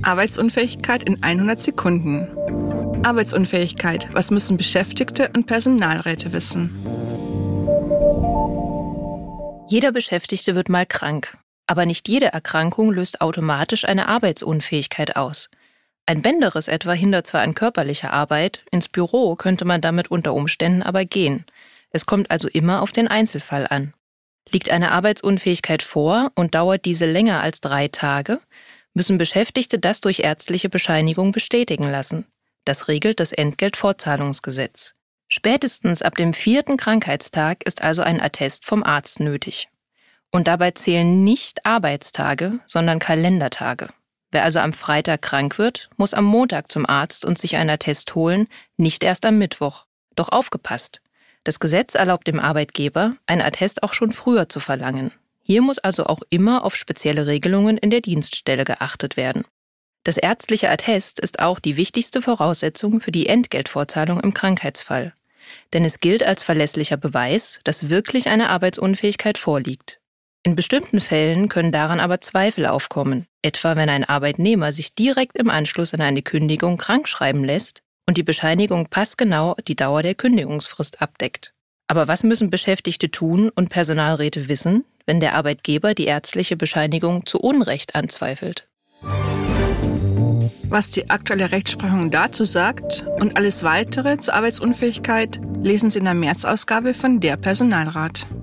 Arbeitsunfähigkeit in 100 Sekunden. Arbeitsunfähigkeit. Was müssen Beschäftigte und Personalräte wissen? Jeder Beschäftigte wird mal krank. Aber nicht jede Erkrankung löst automatisch eine Arbeitsunfähigkeit aus. Ein Bänderriss etwa hindert zwar an körperlicher Arbeit, ins Büro könnte man damit unter Umständen aber gehen. Es kommt also immer auf den Einzelfall an. Liegt eine Arbeitsunfähigkeit vor und dauert diese länger als 3 Tage, müssen Beschäftigte das durch ärztliche Bescheinigung bestätigen lassen. Das regelt das Entgeltfortzahlungsgesetz. Spätestens ab dem 4. Krankheitstag ist also ein Attest vom Arzt nötig. Und dabei zählen nicht Arbeitstage, sondern Kalendertage. Wer also am Freitag krank wird, muss am Montag zum Arzt und sich einen Attest holen, nicht erst am Mittwoch. Doch aufgepasst! Das Gesetz erlaubt dem Arbeitgeber, ein Attest auch schon früher zu verlangen. Hier muss also auch immer auf spezielle Regelungen in der Dienststelle geachtet werden. Das ärztliche Attest ist auch die wichtigste Voraussetzung für die Entgeltfortzahlung im Krankheitsfall. Denn es gilt als verlässlicher Beweis, dass wirklich eine Arbeitsunfähigkeit vorliegt. In bestimmten Fällen können daran aber Zweifel aufkommen, etwa wenn ein Arbeitnehmer sich direkt im Anschluss an eine Kündigung krankschreiben lässt und die Bescheinigung passgenau die Dauer der Kündigungsfrist abdeckt. Aber was müssen Beschäftigte tun und Personalräte wissen, wenn der Arbeitgeber die ärztliche Bescheinigung zu Unrecht anzweifelt? Was die aktuelle Rechtsprechung dazu sagt und alles Weitere zur Arbeitsunfähigkeit lesen Sie in der März-Ausgabe von Der Personalrat.